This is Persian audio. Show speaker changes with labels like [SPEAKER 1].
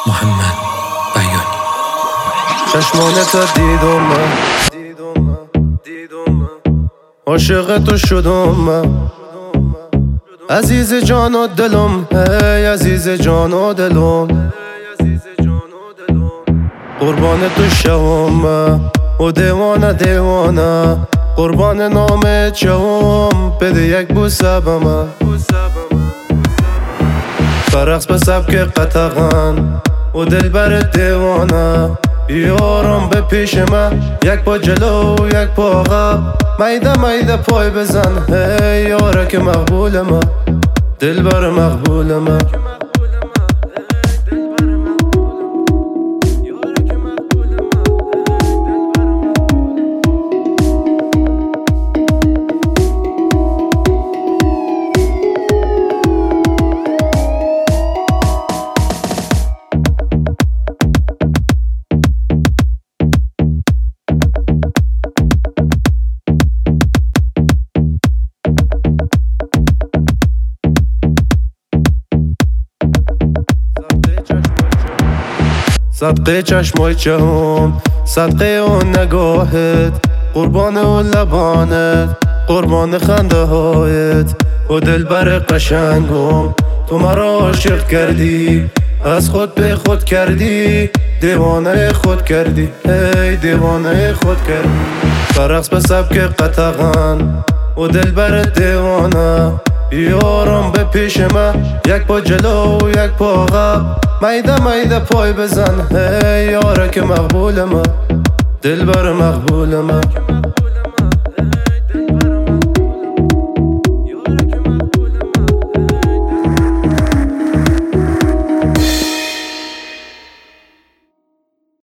[SPEAKER 1] محمد بیانی.
[SPEAKER 2] چشمانت دیدم من، عاشق تو شدم من، عزیز جان و دلم، ای عزیز جان و دلم، قربان تو شوم من و دیوانه دیوانه، قربان نامت شوم، بده یک بوسه به من، برقص به سبک قطغن و دل بر دیوانه، بیارم به پیش من، یک پا جلو یک پا عقب، میده میده پای بزن، هی یارک مقبول من، دل بر مقبول من. صدقه چشمای چهم، صدقه اون نگاهت، قربان اون لبانت، قربان خنده هایت و دل بر قشنگم، تو مرا عاشق کردی، از خود به خود کردی، دیوانه خود کردی، ای دیوانه خود کردی، برقص به سبک قطغن و دل بر دیوانه، بیارم به پیش من، یک پا جلو یک پا عقب، میده میده پای بزن، هی یارک مقبول من، دل بر مقبول من.